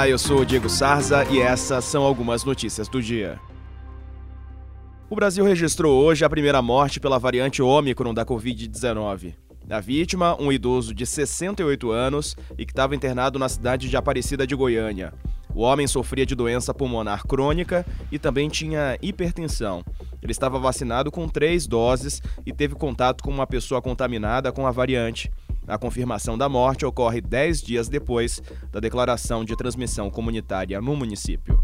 Olá, eu sou o Diego Sarza e essas são algumas notícias do dia. O Brasil registrou hoje a primeira morte pela variante Ômicron da Covid-19. A vítima, um idoso de 68 anos e que estava internado na cidade de Aparecida de Goiânia. O homem sofria de doença pulmonar crônica e também tinha hipertensão. Ele estava vacinado com 3 doses e teve contato com uma pessoa contaminada com a variante. A confirmação da morte ocorre 10 dias depois da declaração de transmissão comunitária no município.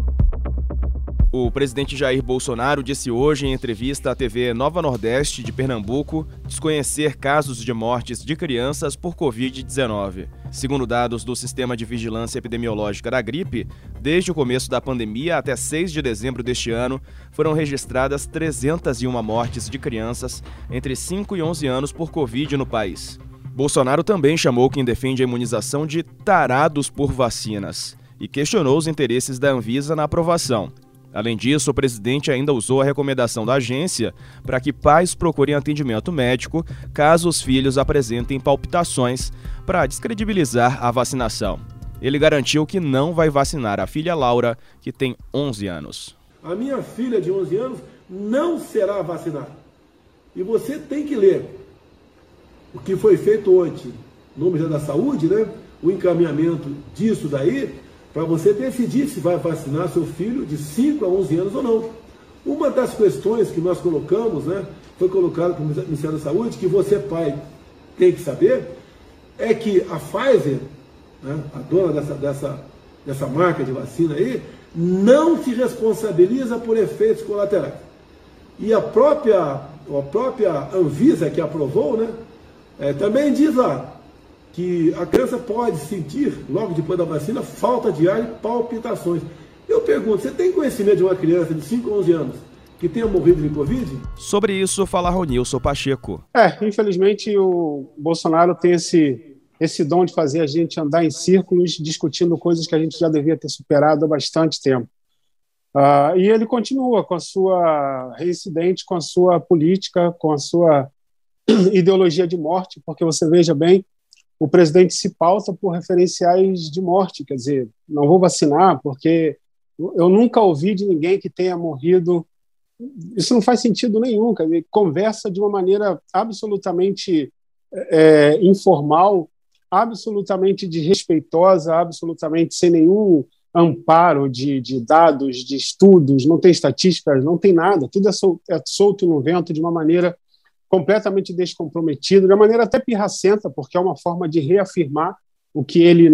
O presidente Jair Bolsonaro disse hoje em entrevista à TV Nova Nordeste de Pernambuco desconhecer casos de mortes de crianças por Covid-19. Segundo dados do Sistema de Vigilância Epidemiológica da Gripe, desde o começo da pandemia até 6 de dezembro deste ano, foram registradas 301 mortes de crianças entre 5 e 11 anos por Covid no país. Bolsonaro também chamou quem defende a imunização de tarados por vacinas e questionou os interesses da Anvisa na aprovação. Além disso, o presidente ainda usou a recomendação da agência para que pais procurem atendimento médico caso os filhos apresentem palpitações, para descredibilizar a vacinação. Ele garantiu que não vai vacinar a filha Laura, que tem 11 anos. A minha filha de 11 anos não será vacinada. E você tem que ler o que foi feito ontem no Ministério da Saúde, né? O encaminhamento disso daí, para você decidir se vai vacinar seu filho de 5 a 11 anos ou não. Uma das questões que nós colocamos, né, foi colocado para o Ministério da Saúde, que você, pai, tem que saber, é que a Pfizer, né, a dona dessa marca de vacina aí, não se responsabiliza por efeitos colaterais. E a própria Anvisa, que aprovou, né, também diz lá que a criança pode sentir, logo depois da vacina, falta de ar e palpitações. Eu pergunto, você tem conhecimento de uma criança de 5 a 11 anos que tenha morrido de Covid? Sobre isso, fala Ronilson Pacheco. Infelizmente o Bolsonaro tem esse dom de fazer a gente andar em círculos discutindo coisas que a gente já devia ter superado há bastante tempo. E ele continua com a sua reincidente, com a sua política, com a sua ideologia de morte, porque você veja bem, o presidente se pauta por referenciais de morte, quer dizer, não vou vacinar porque eu nunca ouvi de ninguém que tenha morrido. Isso não faz sentido nenhum, quer dizer, conversa de uma maneira absolutamente informal, absolutamente desrespeitosa, absolutamente sem nenhum amparo de dados, de estudos, não tem estatísticas, não tem nada, tudo é solto no vento de uma maneira completamente descomprometido, de uma maneira até pirracenta, porque é uma forma de reafirmar o que ele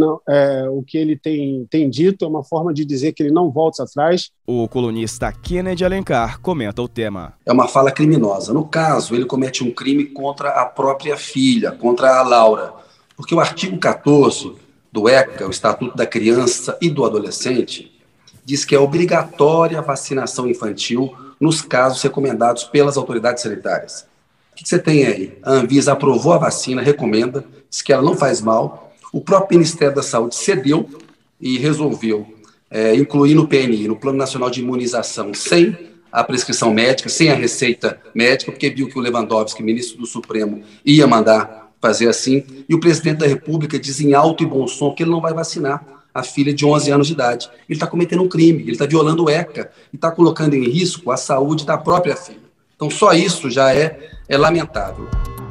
tem dito, é uma forma de dizer que ele não volta atrás. O colunista Kennedy Alencar comenta o tema. É uma fala criminosa. No caso, ele comete um crime contra a própria filha, contra a Laura, porque o artigo 14 do ECA, o Estatuto da Criança e do Adolescente, diz que é obrigatória a vacinação infantil nos casos recomendados pelas autoridades sanitárias. O que você tem aí? A Anvisa aprovou a vacina, recomenda, diz que ela não faz mal. O próprio Ministério da Saúde cedeu e resolveu incluir no PNI, no Plano Nacional de Imunização, sem a prescrição médica, sem a receita médica, porque viu que o Lewandowski, ministro do Supremo, ia mandar fazer assim. E o presidente da República diz em alto e bom som que ele não vai vacinar a filha de 11 anos de idade. Ele está cometendo um crime, ele está violando o ECA e está colocando em risco a saúde da própria filha. Então, só isso já é lamentável.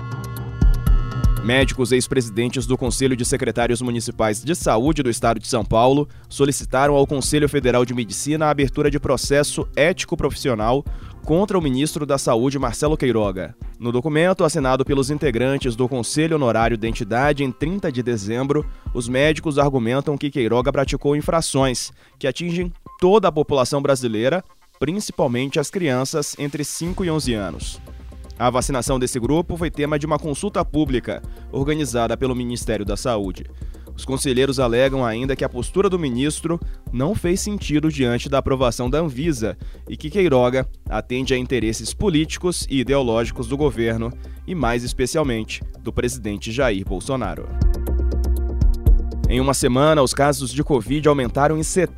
Médicos ex-presidentes do Conselho de Secretários Municipais de Saúde do Estado de São Paulo solicitaram ao Conselho Federal de Medicina a abertura de processo ético-profissional contra o ministro da Saúde, Marcelo Queiroga. No documento, assinado pelos integrantes do Conselho Honorário da entidade em 30 de dezembro, os médicos argumentam que Queiroga praticou infrações que atingem toda a população brasileira, principalmente as crianças entre 5 e 11 anos. A vacinação desse grupo foi tema de uma consulta pública organizada pelo Ministério da Saúde. Os conselheiros alegam ainda que a postura do ministro não fez sentido diante da aprovação da Anvisa e que Queiroga atende a interesses políticos e ideológicos do governo e, mais especialmente, do presidente Jair Bolsonaro. Em uma semana, os casos de Covid aumentaram em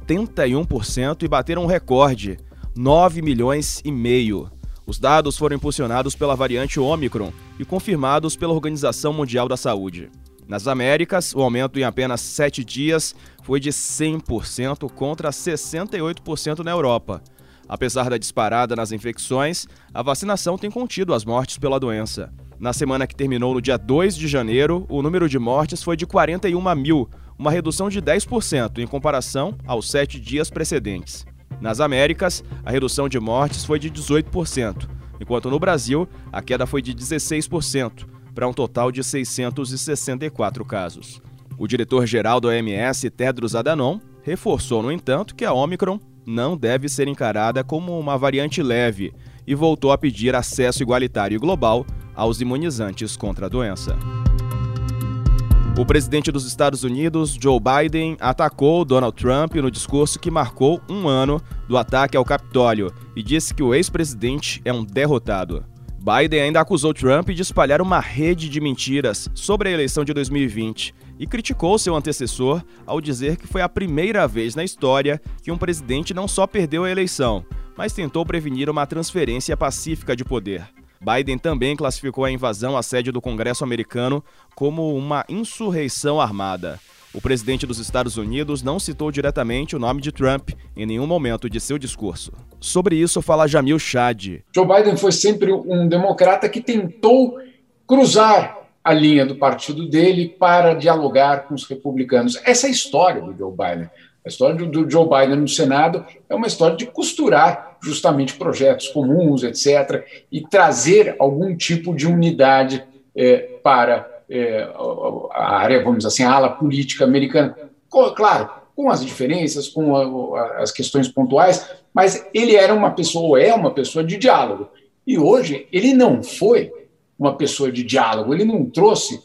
71% e bateram um recorde, 9,5 milhões. Os dados foram impulsionados pela variante Ômicron e confirmados pela Organização Mundial da Saúde. Nas Américas, o aumento em apenas 7 dias foi de 100% contra 68% na Europa. Apesar da disparada nas infecções, a vacinação tem contido as mortes pela doença. Na semana que terminou no dia 2 de janeiro, o número de mortes foi de 41 mil, uma redução de 10% em comparação aos 7 dias precedentes. Nas Américas, a redução de mortes foi de 18%, enquanto no Brasil, a queda foi de 16%, para um total de 664 casos. O diretor-geral da OMS, Tedros Adhanom, reforçou, no entanto, que a Ômicron não deve ser encarada como uma variante leve e voltou a pedir acesso igualitário e global aos imunizantes contra a doença. O presidente dos Estados Unidos, Joe Biden, atacou Donald Trump no discurso que marcou um ano do ataque ao Capitólio e disse que o ex-presidente é um derrotado. Biden ainda acusou Trump de espalhar uma rede de mentiras sobre a eleição de 2020 e criticou seu antecessor ao dizer que foi a primeira vez na história que um presidente não só perdeu a eleição, mas tentou prevenir uma transferência pacífica de poder. Biden também classificou a invasão à sede do Congresso americano como uma insurreição armada. O presidente dos Estados Unidos não citou diretamente o nome de Trump em nenhum momento de seu discurso. Sobre isso fala Jamil Chad. Joe Biden foi sempre um democrata que tentou cruzar a linha do partido dele para dialogar com os republicanos. Essa é a história do Joe Biden. A história do Joe Biden no Senado é uma história de costurar justamente projetos comuns, etc., e trazer algum tipo de unidade para a área, vamos dizer assim, a ala política americana. Claro, com as diferenças, com as questões pontuais, mas ele era uma pessoa, ou é uma pessoa de diálogo. E hoje ele não foi uma pessoa de diálogo, ele não trouxe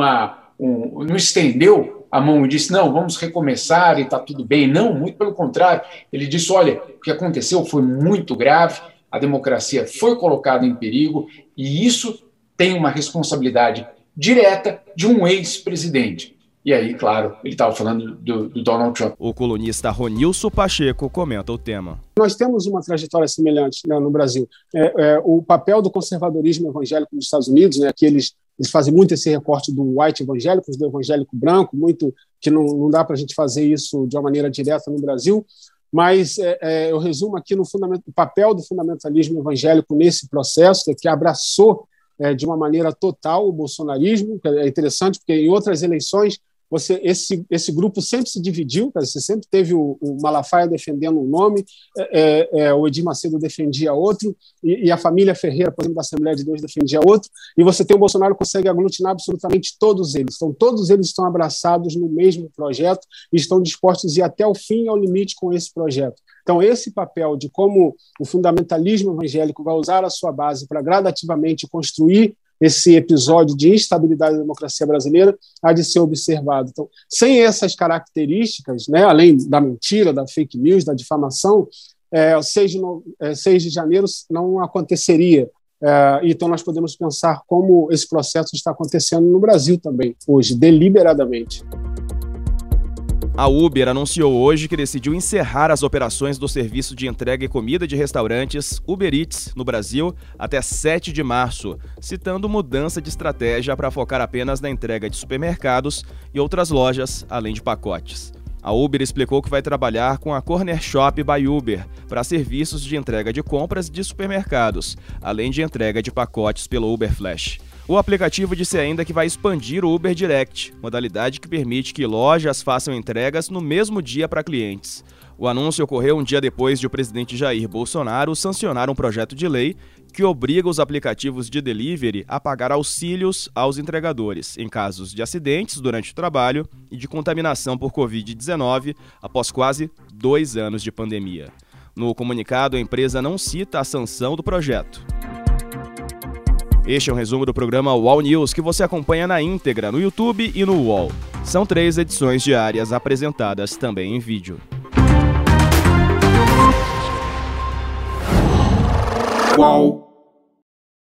não estendeu a mão e disse, não, vamos recomeçar e está tudo bem. Não, muito pelo contrário. Ele disse, olha, o que aconteceu foi muito grave, a democracia foi colocada em perigo e isso tem uma responsabilidade direta de um ex-presidente. E aí, claro, ele estava falando do Donald Trump. O colunista Ronilson Pacheco comenta o tema. Nós temos uma trajetória semelhante, né, no Brasil. O papel do conservadorismo evangélico nos Estados Unidos, né, que eles fazem muito esse recorte do white evangélico, do evangélico branco, muito que não dá para a gente fazer isso de uma maneira direta no Brasil, mas eu resumo aqui no o papel do fundamentalismo evangélico nesse processo, que abraçou de uma maneira total o bolsonarismo. É interessante porque em outras eleições esse grupo sempre se dividiu, você sempre teve o Malafaia defendendo um nome, o Edir Macedo defendia outro, e a família Ferreira, por exemplo, da Assembleia de Deus, defendia outro, e você tem o Bolsonaro que consegue aglutinar absolutamente todos eles. Então, todos eles estão abraçados no mesmo projeto e estão dispostos a ir até o fim e ao limite com esse projeto. Então, esse papel de como o fundamentalismo evangélico vai usar a sua base para gradativamente construir esse episódio de instabilidade da democracia brasileira há de ser observado. Então, sem essas características, né, além da mentira, da fake news, da difamação, 6 de janeiro não aconteceria. Então, nós podemos pensar como esse processo está acontecendo no Brasil também, hoje, deliberadamente. A Uber anunciou hoje que decidiu encerrar as operações do serviço de entrega e comida de restaurantes Uber Eats no Brasil até 7 de março, citando mudança de estratégia para focar apenas na entrega de supermercados e outras lojas, além de pacotes. A Uber explicou que vai trabalhar com a Corner Shop by Uber para serviços de entrega de compras de supermercados, além de entrega de pacotes pelo Uber Flash. O aplicativo disse ainda que vai expandir o Uber Direct, modalidade que permite que lojas façam entregas no mesmo dia para clientes. O anúncio ocorreu um dia depois de o presidente Jair Bolsonaro sancionar um projeto de lei que obriga os aplicativos de delivery a pagar auxílios aos entregadores em casos de acidentes durante o trabalho e de contaminação por Covid-19 após quase 2 anos de pandemia. No comunicado, a empresa não cita a sanção do projeto. Este é um resumo do programa UOL News que você acompanha na íntegra no YouTube e no UOL. São 3 edições diárias apresentadas também em vídeo. UOL.